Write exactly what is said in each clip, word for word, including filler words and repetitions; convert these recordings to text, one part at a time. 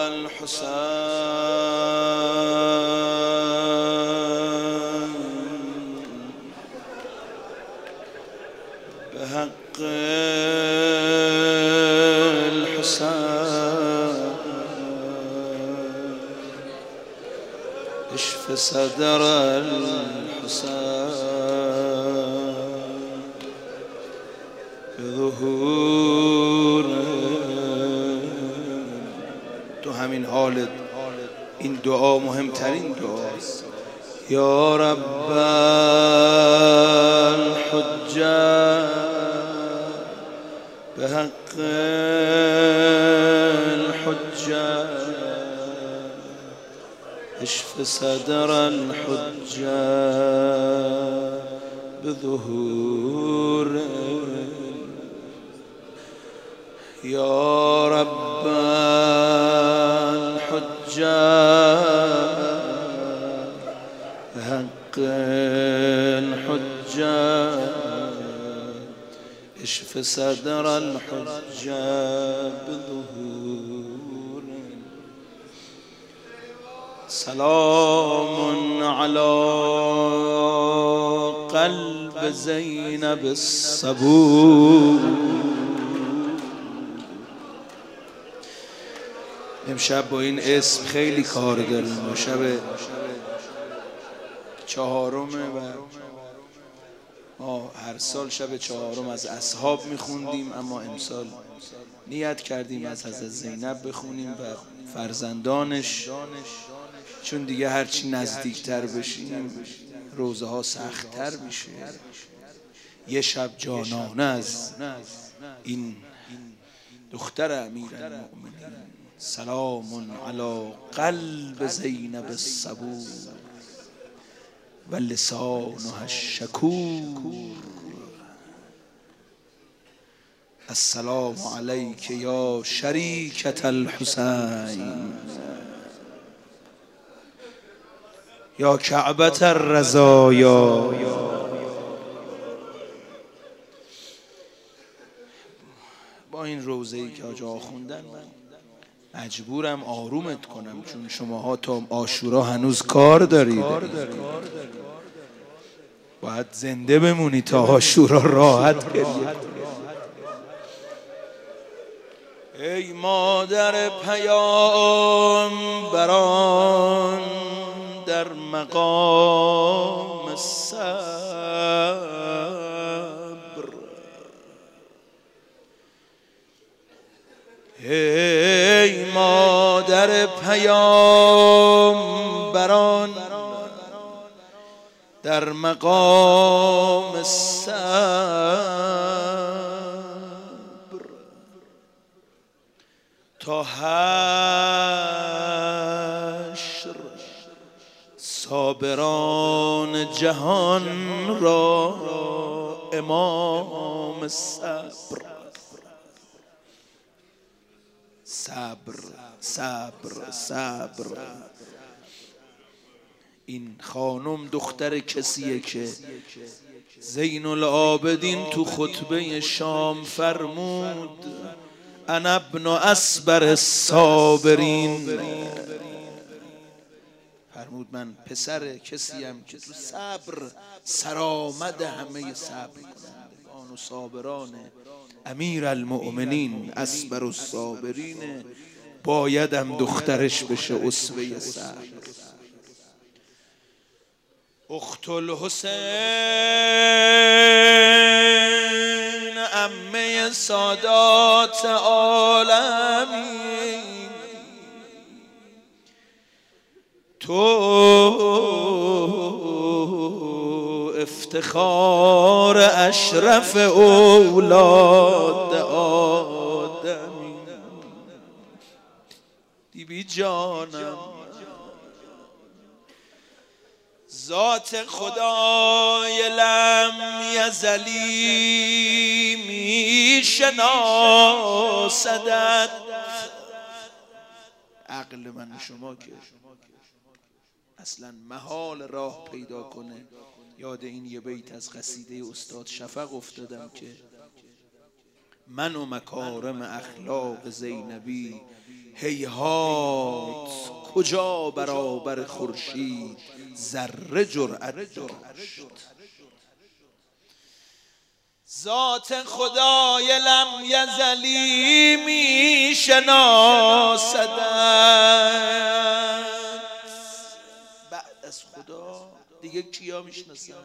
الحسين بحق الحسين اشف صدر الحسين بظهور. تو همین حالت این دعا مهمترین دعاست. یا رب الحجه بحق الحجه اشف صدر الحجه بظهور. یا رب الحجه بحق الحجه اشف صدر الحجه بظهور. سلام على قلب زینب الصبور. امشب با این اسم خیلی کار داریم. ما شب چهارمه و ما هر سال شب چهارم از اصحاب میخوندیم، اما امسال نیت کردیم از حضرت زینب بخونیم و فرزندانش، چون دیگه هرچی نزدیکتر بشیم روزه ها سخت‌تر میشه. یه شب جانانه از این دختر امیرالمؤمنین. سلام علی قلب زینب الصبور و لسانها الشکور. السلام علیک یا شریکة الحسین یا کعبة الرزایا. با این روزه‌ای که آجا خوندن من مجبورم آرومت کنم، چون شماها تا عاشورا هنوز کار دارید. باید زنده بمونی تا عاشورا راحت گریه. ای مادر پیامبران در مقام الصبر، ای مادر پیامبران در مقام الصبر، تا حشر صابران جهان را امام صبر. صبر صبر صبر. این خانم دختر کسیه که زین العابدین تو خطبه شام فرمود انا ابن اصبر الصابرین. فرمود من پسر کسیم که تو صبر سرآمد همه صبر کنندگان و صابران امیر المؤمنین اصبر الصابرین. بایدم دخترش بشه اسوه صبر. اخت الحسین عمه سادات عالمی، تو افتخار اشرف اولاد آدمی. دیبی جانم ذات خدای لم یزلی می شناسدت. عقل من شما که اصلا محال راه پیدا کنه یاد این یه بیت از قصیده استاد شفق افتادم که من و مکارم اخلاق زینبی هیهات کجا برابر خورشید ذره جرأت داشت. ذات خدای لم یزلی می شناسدت، بعد از خدا دیگه کیا میشناسن؟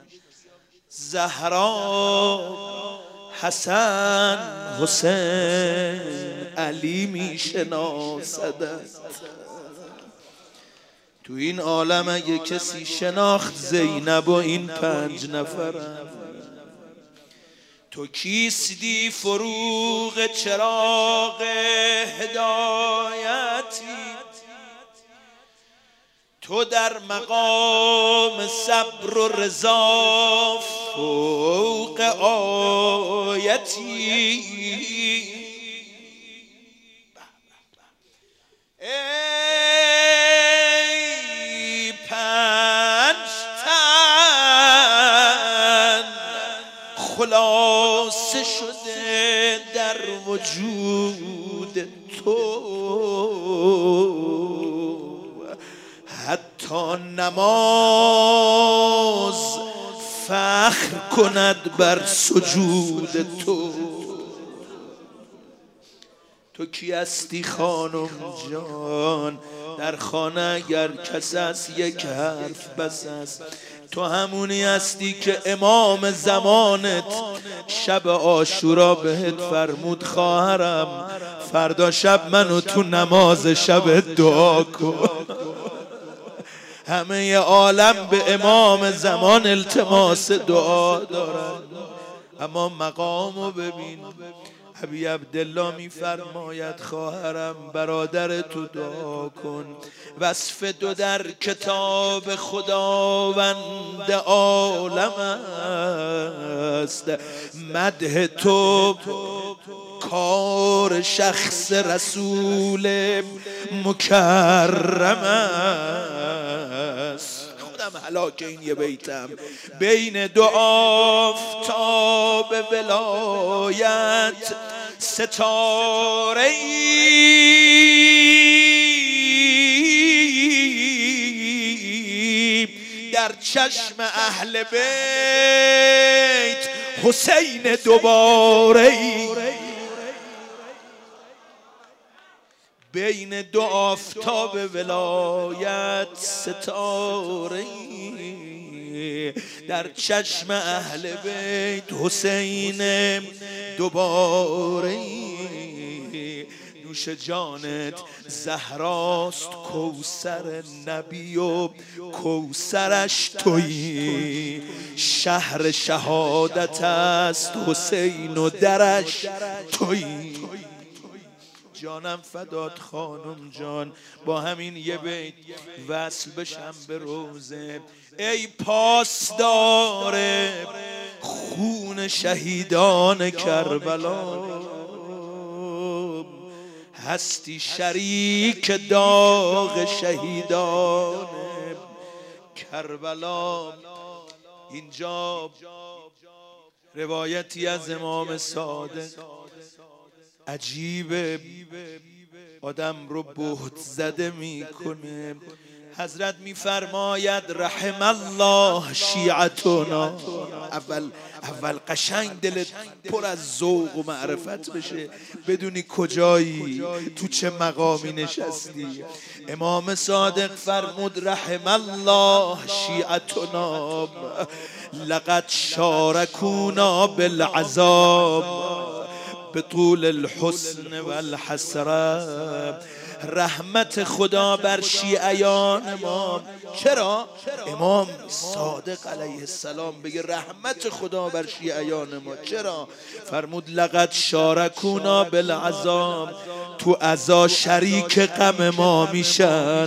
زهرا، حسن، حسین، علی میشناسدت. تو این عالم اگه کسی شناخت زینب و این پنج نفرم. تو کیستی فروغ چراغ هدایتی، تو در مقام صبر و رضا فوق آیتی. ای پنج تن خلاصه شده در وجود تو، حتی نماز فخر کند بر سجود تو. تو کی هستی خانم جان؟ در خانه اگر کس است یک حرف بس است. تو همونی هستی که امام زمانت شب عاشورا بهت فرمود خواهرم فردا شب منو تو نماز شب دعا کن. همه عالم به امام زمان التماس دعا دارن، اما مقامو ببین. ابی عبدالله میفرماید خواهرم برادر تو دعا کن. وصف دو در کتاب خداوند عالم است، مدح تو کار شخص رسول مکرم است. خودم هلاک این یه بیتم. بین دو آفتاب ولایت ستاره ای در چشم اهل بیت حسین دوباره ای. بین دو آفتاب ولایت ستاره در چشم اهل بیت حسین دوباره. نوش جانت زهراست کوثر نبی و کوثرش تویی. شهر شهادت است حسین و درش تویی. جانم فدات خانم جان، با همین یه بیت وصل بشم به روزه. ای پاسدار خون شهیدان کربلا، هستی شریک داغ شهیدان کربلا. اینجا روایتی از امام صادق عجیبه، آدم رو بهت زده میکنه. حضرت میفرماید رحم الله شیعتنا. اول اول قشنگ دلت پر از ذوق و معرفت بشه، بدونی کجایی، تو چه مقامی نشستی. امام صادق فرمود رحم الله شیعتنا لقد شارکونا بالعذاب به طول الحسن و الحسره. رحمت خدا بر شیعیان ما. چرا؟ امام صادق علیه السلام بگه رحمت خدا بر شیعیان ما. چرا؟ فرمود لقد شارکونا بالعذاب، تو عزا شریک غم ما میشن.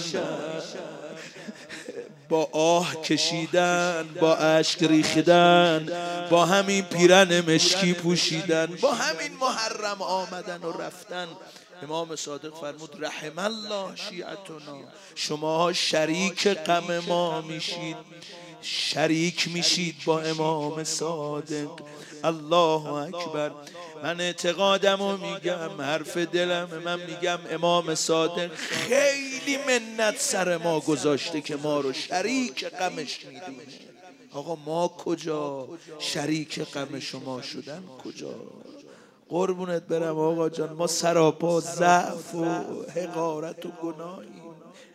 با آه کشیدن، با اشک ریختن، با همین پیرن مشکی پوشیدن، با همین محرم آمدن و رفتن. امام صادق فرمود رحم الله شیعتنا، شما شریک غم ما میشید، شریک میشید با امام صادق. الله اکبر. من اعتقادم و میگم، حرف دلم، من میگم امام صادق خیلی منت سر ما گذاشته که ما رو شریک غمش میدونه. آقا ما کجا شریک غم شما شدن کجا؟ قربونت برم آقا جان، ما سراپا ضعف و حقارت و گناهیم.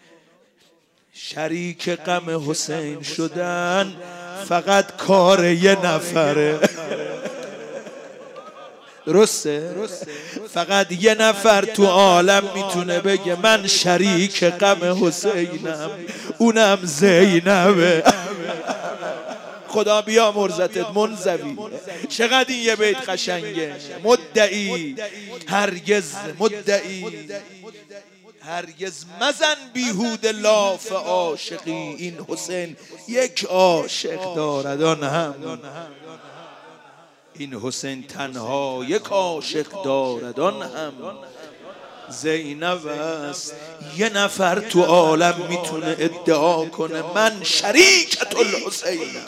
شریک غم حسین شدن فقط کار یه نفره. درسته؟ فقط یه نفر تو عالم میتونه بگه من شریک غم حسینم، اونم زینبه. خدا بیا مرزتت منزوی. چقدر این یه بیت قشنگه. مدعی هرگز مدعی هرگز مزن بیهود لاف عاشقی، این حسین یک عاشق دارد آن هم، این حسین تنها یک عاشق دارد آن هم زینب است. یه نفر تو عالم میتونه ادعا کنه من شریکت الحسینم.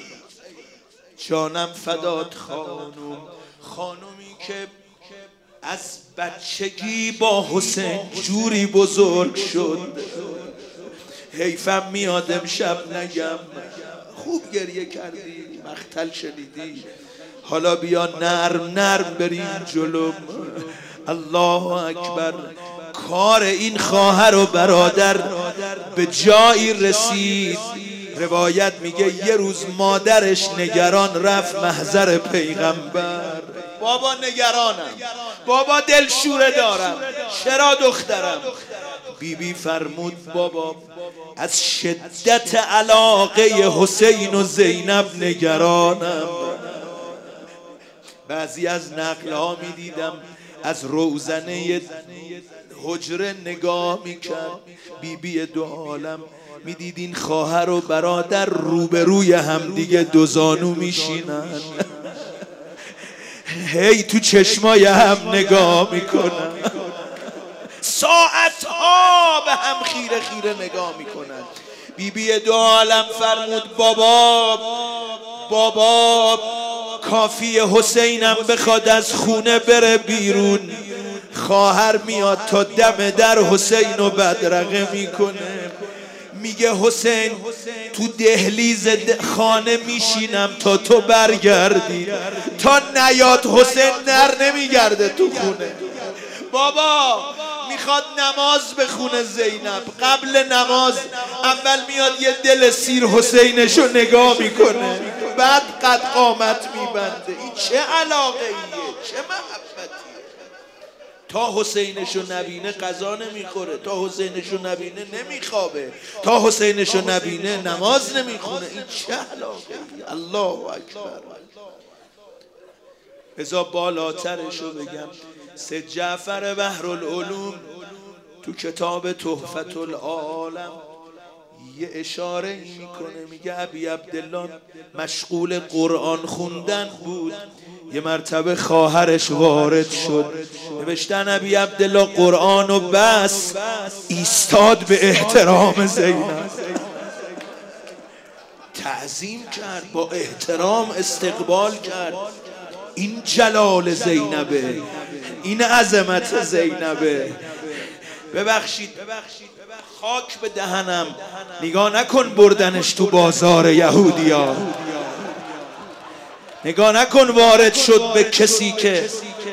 جانم فدات خانوم، خانومی که از بچگی با حسین جوری بزرگ شد. حیفم میاد امشب نگم خوب گریه کردی، مقتل شنیدی، حالا بیا نرم نرم بریم جلو. الله اکبر. کار این خواهر و برادر به جایی رسید، روایت میگه یه روز مادرش نگران رفت محضر پیغمبر. بابا نگرانم، بابا دلشوره دارم، چرا دخترم؟ بیبی فرمود بابا از شدت علاقه حسین و زینب نگرانم. بعضی از نقل ها می دیدم از روزنه حجره نگاه می کرد بیبی دو عالم، می دید این خواهر و برادر روبروی هم دیگه دوزانو می شینن، هی تو چشمای هم نگاه می کنن، ساعت ها به هم خیره خیره نگاه می کنن. بیبی دو عالم فرمود بابا بابا کافی حسینم بخواد از خونه بره بیرون، خواهر میاد تا دم در حسین و بدرقه میکنه، میگه حسین تو دهلیز خانه میشینم تا تو برگردی، تا نیاد حسین نر نمیگرده تو خونه. بابا میخواد نماز بخونه زینب، قبل نماز اول میاد یه دل سیر حسینشو نگاه میکنه، بعد قد قامت میبنده. این چه علاقه ایه، چه محبتیه؟ تا حسینشو نبینه قضا نمیخوره، تا حسینشو نبینه نمیخوابه، تا حسینشو نبینه نماز نمیخونه. این چه علاقه ایه؟ الله اکبر. بذار بالاترشو بگم. سید جعفر بحرالعلوم تو کتاب تحفة العالم یه اشاره ای میکنه، میگه ابی عبدالله مشغول قرآن خوندن بود، یه مرتبه خواهرش وارد شد، نوشتن ابی عبدالله قرآن و بس ایستاد به احترام زینب، تعظیم کرد، با احترام استقبال کرد. این جلال زینبه، این عظمت زینبه. ببخشید خاک به دهنم، نگاه نکن بردنش تو بازار یهودیا، نگاه نکن وارد شد به کسی که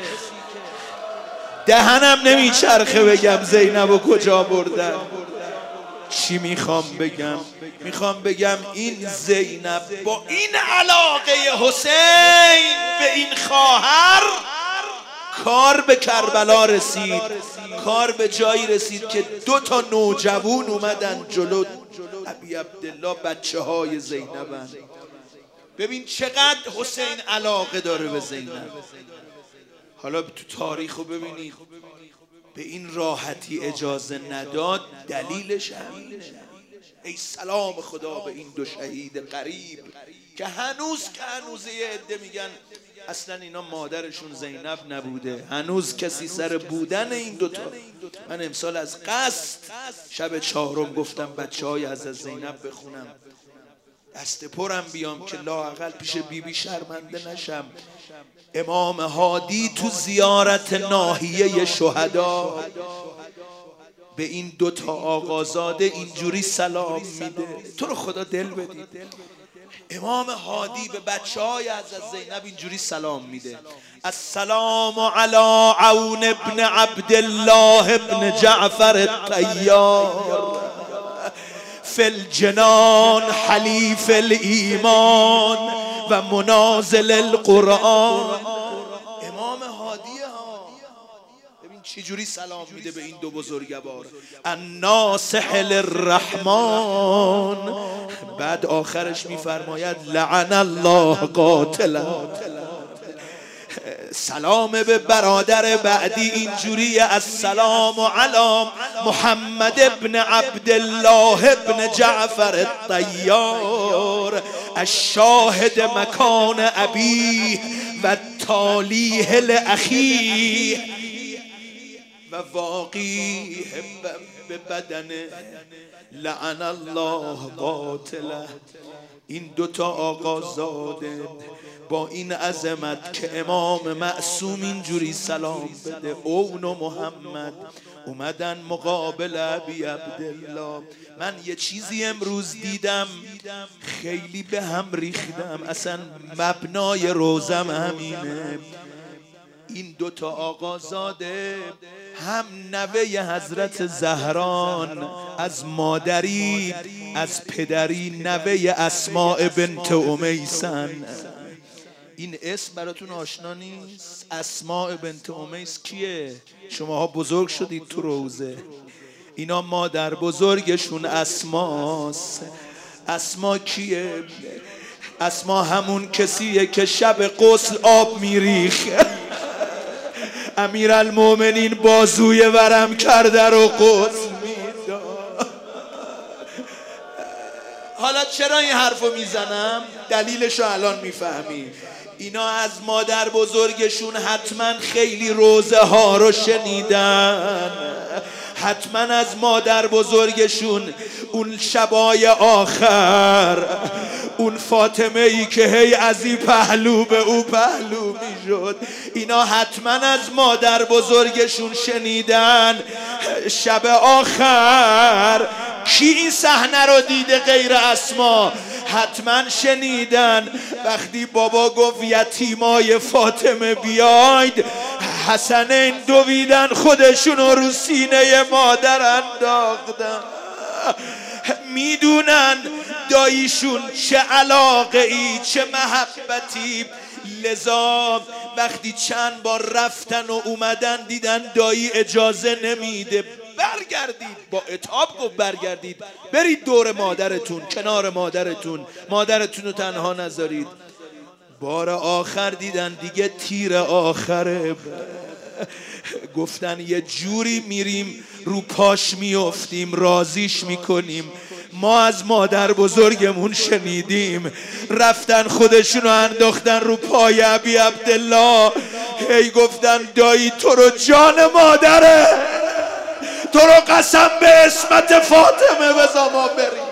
دهنم نمیچرخه بگم زینب و کجا بردن. چی میخوام بگم؟ میخوام بگم این زینب با این علاقه حسین به این خواهر کار به کربلا رسید، کار به جایی رسید که دو تا نوجوان اومدن جلو ابی عبدالله، بچه های زینبن. ببین چقدر حسین علاقه داره به زینب. حالا تو تاریخو ببینید به این راحتی اجازه نداد، دلیلش همینه. ای سلام خدا به این دو شهید غریب که هنوز که هنوز یه عده میگن اصلا اینا مادرشون زینب نبوده، هنوز کسی سر بودن این دوتا. من امسال از قصد شب چهارم گفتم بچه های از زینب بخونم، دست پرم بیام که لااقل پیش بیبی بی شرمنده نشم. امام هادی تو زیارت ناحیه شهدا به این دوتا آقازاده اینجوری سلام میده. تو رو خدا دل بدید. امام هادی به بچه های از زینب اینجوری سلام میده: السلام علی عون ابن عبدالله ابن جعفر الطیار فی الجنان حلیف الایمان و منازل القرآن. امام هادی ها، ببین چه جوری سلام میده به این دو بزرگوار. الناصح للرحمن. بعد آخرش میفرماید لعن الله قاتلا. سلام به برادر بعدی اینجوری: السلام علی محمد ابن عبدالله ابن جعفر الطیار الشاهد مکان ابیه و تالیه لاخیه و واقیه به بدنه. لعن الله قاتله. این دوتا آقازاده با این عظمت که امام معصوم اینجوری سلام بده. اون و محمد اومدن مقابل ابی عبدالله. من یه چیزی امروز دیدم خیلی به هم ریختم، اصلا مبنای روزم همینه. این دوتا آقازاده هم نوه حضرت زهران از مادری، از پدری نوه اسماء بنت امیسن. این اسم براتون آشنا نیست؟ اسماء بنت امیس کیه؟ شماها بزرگ شدید تو روزه. اینا مادر بزرگشون اسماست. اسما کیه؟ اسما همون کسیه که شب غسل آب میریخ. امیرالمومنین بازوی ورم کرده رو غسل میداد. حالا چرا این حرفو میزنم؟ دلیلشو الان میفهمی. اینا از مادر بزرگشون حتما خیلی روزه ها رو شنیدن، حتما از مادر بزرگشون اون شبای آخر اون فاطمه ای که هی از این پهلو به او پهلو میشد، اینا حتما از مادر بزرگشون شنیدن. شب آخر کی این صحنه رو دیده غیر اسما؟ حتما شنیدن وقتی بابا گفت یتیمای فاطمه بیاید، حسنین دویدن خودشونو رو سینه مادر انداختن. میدونن داییشون چه علاقه ای، چه محبتی. لذا وقتی چند بار رفتن و اومدن دیدن دایی اجازه نمیده، برگردید، با عتاب گفت برگردید، برید دور مادرتون، کنار مادرتون، مادرتون رو تنها نذارید. بار آخر دیدن دیگه تیر آخره، گفتن یه جوری میریم رو پاش میافتیم، راضیش میکنیم. ما از مادر بزرگمون شنیدیم. رفتن خودشونو انداختن رو پای ابی عبدالله، هی گفتن دایی تو رو جان مادره، تو رو قسم به اسمت فاطمه بزا ما بریم.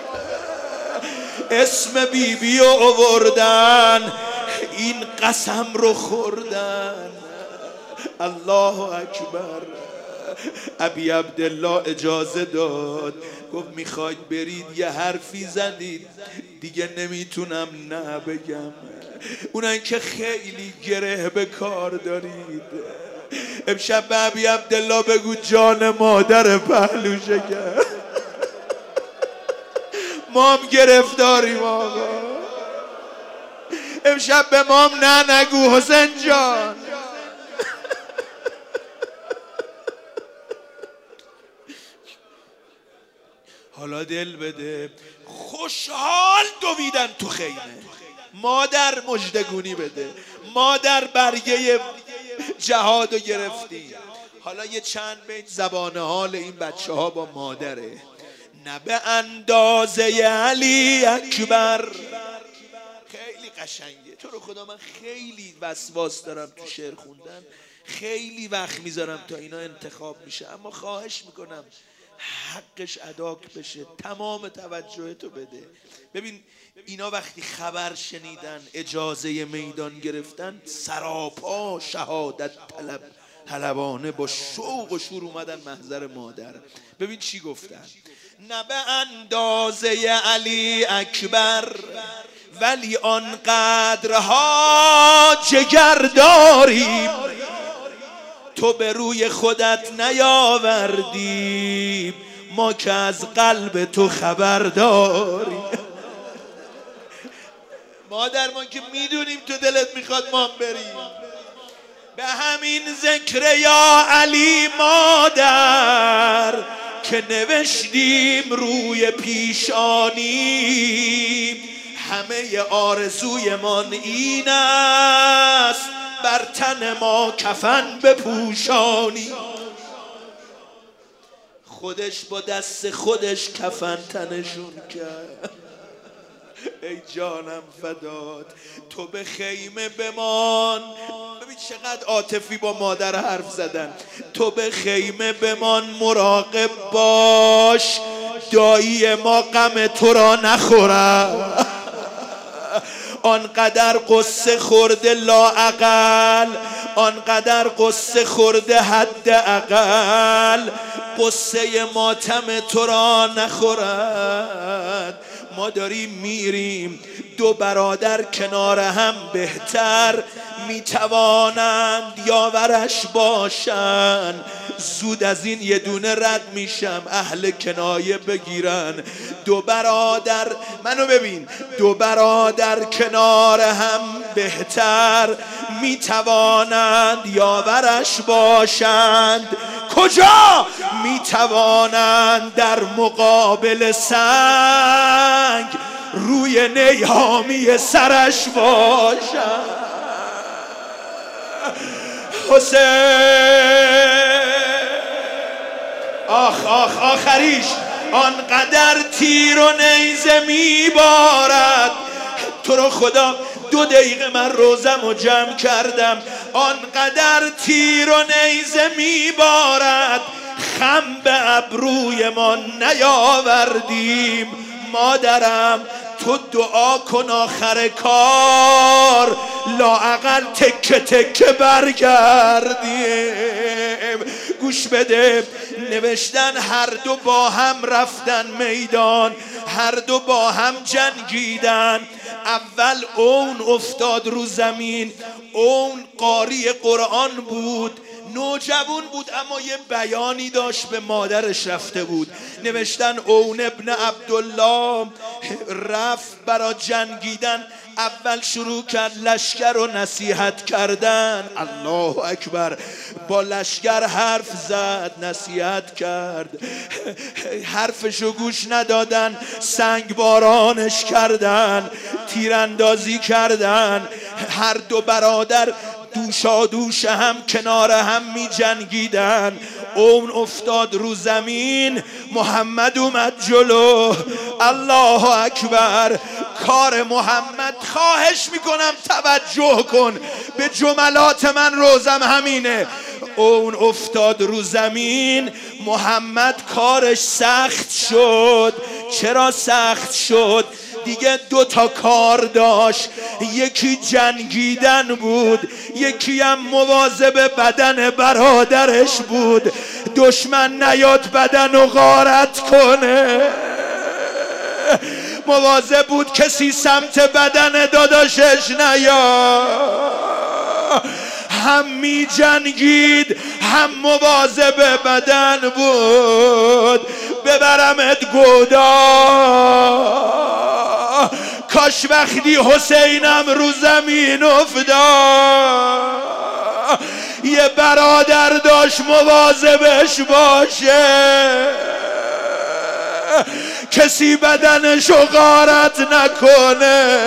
اسم بیبی رو آوردن، این قسم رو خوردن. الله اکبر. ابی عبدالله اجازه داد، گفت میخواید برید؟ یه حرفی زدید دیگه نمیتونم نه بگم. اونایی که خیلی گره به کار دارید، امشب به ابی عبدالله بگو جان مادر پهلو شکر. ما هم گرفتاریم آقا. امشب به ما هم نه نگو حسین جان. حالا دل بده. خوشحال دویدن تو خیمه. مادر مژدگونی بده، مادر برگه جهادو گرفتی. حالا یه چند بیت زبان حال این بچه ها با مادره. نه به اندازه علی اکبر. خیلی قشنگه. تو رو خدا من خیلی وسواس دارم تو شعر خوندن، خیلی وقت میذارم تا اینا انتخاب میشه، اما خواهش میکنم حقش ادا بشه، تمام توجه تو بده. ببین اینا وقتی خبر شنیدن اجازه میدان گرفتن، سراپا شهادت طلب طلبانه با شوق و شور اومدن محضر مادر. ببین چی گفتن: نه به اندازه علی اکبر ولی آنقدرها جگر داریم، تو به روی خودت نیاوردیم، ما که از قلب تو خبر داریم. مادر ما که میدونیم تو دلت میخواد ما بریم، به همین ذکر یا علی مادر که نوشتیم روی پیشانی، همه آرزویمان این است بر تن ما کفن بپوشانی. خودش با دست خودش کفن تنشون کرد. ای جانم فدات، تو به خیمه بمان. ببین چقدر عاطفی با مادر حرف زدن. تو به خیمه بمان، مراقب باش دایی ما غم تو را نخورد. آنقدر قصه خورده لااقل، آنقدر قصه خورده حد اقل، قصه ماتم تو را نخورد. ما داریم میریم، دو برادر کنار هم بهتر میتوانند یاورش باشن. زود از این یه دونه رد میشم، اهل کنایه بگیرن. دو برادر، منو ببین، دو برادر کنار هم بهتر میتوانند یاورش باشند. کجا میتوانند در مقابل سنگ روی نیامی سرش باشند. حسین آخ آخ آخریش آنقدر تیر و نیزه میبارد. تو رو خدا دو دقیقه من روزم و جمع کردم. آنقدر تیر و نیزه میبارد، خم به ابروی ما نیاوردیم. مادرم تو دعا کن آخر کار لااقل تکه تکه برگردیم. گوش بده، نوشتن هر دو با هم رفتن میدان، هر دو با هم جنگیدن. اول اون افتاد رو زمین. اون قاری قرآن بود، نوجوان بود، اما یه بیانی داشت به مادرش رفته بود. نوشتن اون ابن عبدالله رفت برا جنگیدن. اول شروع کرد لشکر رو نصیحت کردن. الله اکبر. با لشکر حرف زد، نصیحت کرد، حرفشو گوش ندادن، سنگ بارانش کردن، تیراندازی کردن. هر دو برادر دوشا دوش هم کنار هم می جنگیدن. اون افتاد رو زمین، محمد اومد جلو. الله اکبر. کار محمد، خواهش میکنم توجه کن به جملات من، روزم همینه. اون افتاد رو زمین، محمد کارش سخت شد. چرا سخت شد؟ دیگه دو تا کار داشت، یکی جنگیدن بود، یکی هم مواظب بدن برادرش بود، دشمن نیاد بدن و غارت کنه. مواظب بود کسی سمت بدن داداشش نیاد. هم می جنگید هم مواظب بدن بود. ببرمت گودا، کاش وقتی حسینم رو زمین افتاد یه برادر داشت مواظبش باشه، کسی بدنشو غارت نکنه.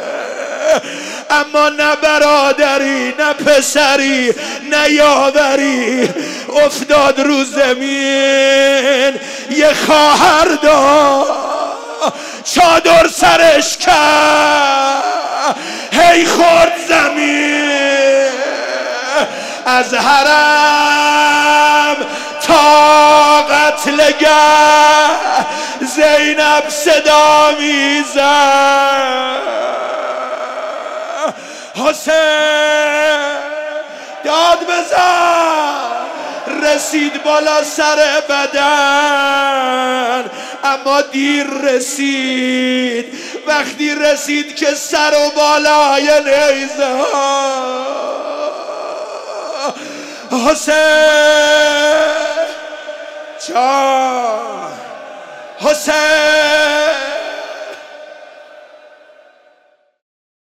اما نه برادری نه پسری نه یاوری، افتاد رو زمین. یه خواهر داشت چادر سرش کرد، هی خورد زمین. از حرم طاقت قتلگه زینب صدا میزد حسین داد بزن رسید بالا سر بدن اما دیر رسید وقتی رسید که سر و بالای نیزه حسین جان حسین